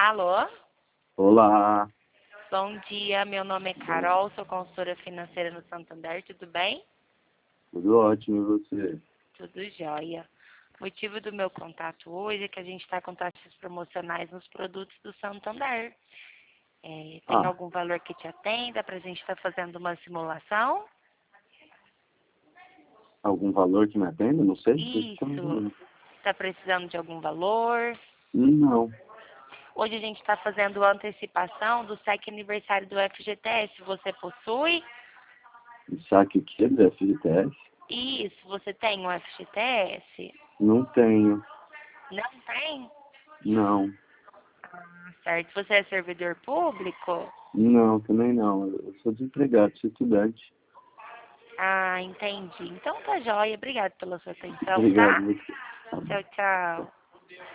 Alô? Olá, Bom dia, meu nome é Carol, sou consultora financeira no Santander, tudo bem? tudo ótimo, e você? Tudo jóia. O motivo do meu contato hoje é que a gente está com taxas promocionais nos produtos do Santander. Tem Ah, algum valor que te atenda para a gente estar fazendo uma simulação? algum valor que me atenda? Não sei. Isso. Está precisando de algum valor? Não. Hoje a gente está fazendo a antecipação do SEC aniversário do FGTS. Você possui? Sabe o que é do FGTS? Isso. Você tem o FGTS? Não tenho. Não tem? Não. Certo. Você é servidor público? Não, também não. Eu sou desempregado, sou estudante. Ah, entendi. Então tá jóia. Obrigada pela sua atenção, Obrigado, tá? você. Tchau, tchau.